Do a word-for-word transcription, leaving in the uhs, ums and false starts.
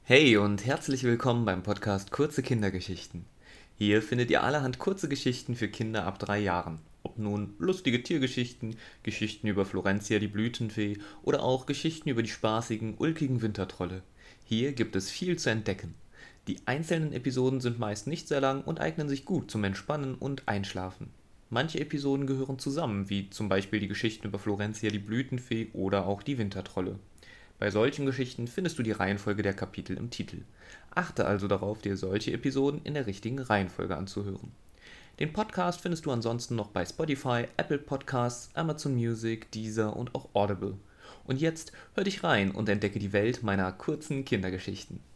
Hey und herzlich willkommen beim Podcast Kurze Kindergeschichten. Hier findet ihr allerhand kurze Geschichten für Kinder ab drei Jahren. Ob nun lustige Tiergeschichten, Geschichten über Florentia die Blütenfee oder auch Geschichten über die spaßigen, ulkigen Wintertrolle. Hier gibt es viel zu entdecken. Die einzelnen Episoden sind meist nicht sehr lang und eignen sich gut zum Entspannen und Einschlafen. Manche Episoden gehören zusammen, wie zum Beispiel die Geschichten über Florentia die Blütenfee oder auch die Wintertrolle. Bei solchen Geschichten findest du die Reihenfolge der Kapitel im Titel. Achte also darauf, dir solche Episoden in der richtigen Reihenfolge anzuhören. Den Podcast findest du ansonsten noch bei Spotify, Apple Podcasts, Amazon Music, Deezer und auch Audible. Und jetzt hör dich rein und entdecke die Welt meiner kurzen Kindergeschichten.